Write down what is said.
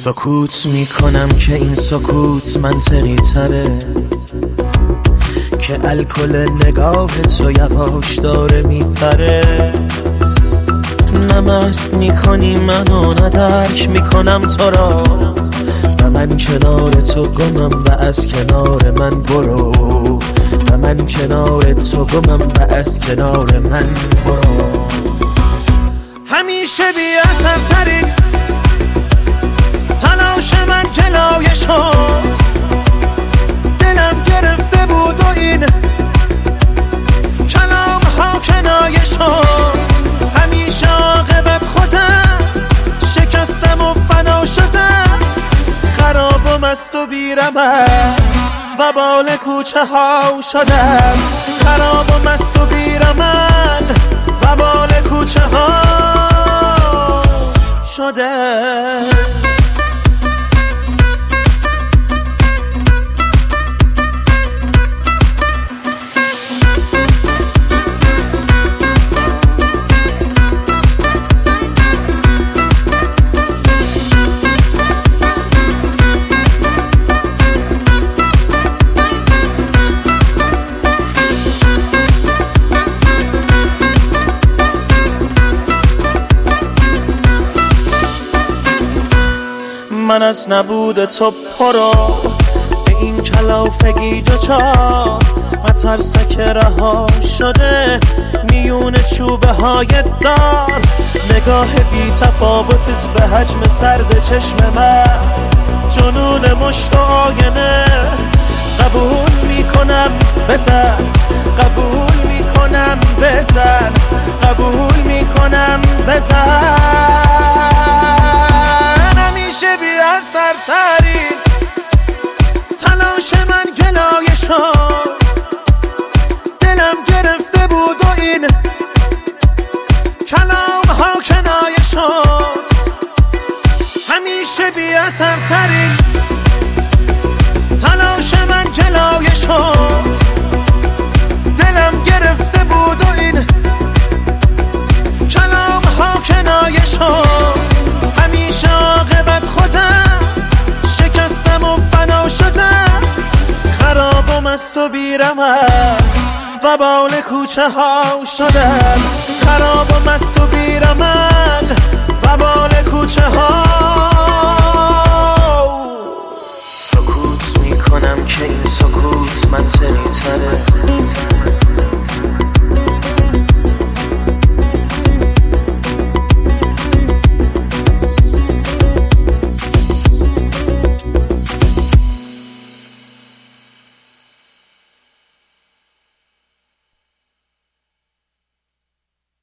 سکوت میکنم که این سکوت منطقی تره، که الکل نگاه تو یواش داره میپره. نه مست میکنی منو، نه درک میکنم تو را، و من کنار تو گمم و از کنار من برو، و من کنار تو گمم و از کنار من برو. همیشه بی اثر تری تلاش من جلایه شد، دلم گرفته بود و این کلام ها کنایه شد. همیشه عاقبت خودم شکستم و فنا شدم، خراب و مست و بیرمند و بال کوچه ها شدم، خراب و مست و بیرمند و بال کوچه ها شدم. من از نبود تو پرو به این کلافگی دوچار، مترسک رها شده میون چوبه های دار. نگاه بی تفاوتت به حجم سرد چشم من، جنون مشت و آینه. قبول میکنم بزن، قبول میکنم بزن، قبول میکنم بزن. همیشه بی اثر تری تلاش من گلایه شد، دلم گرفته بود و این کلام ها کنایه شد. همیشه بی اثر تری تلاش من گلایه شد، دلم گرفته بود و این کلام ها کنایه شد. همیشه عاقبت خودم شکستم و فنا شدم، خراب و مست و بیرمند و بال کوچه ها شدم، خراب و مست و بیرمند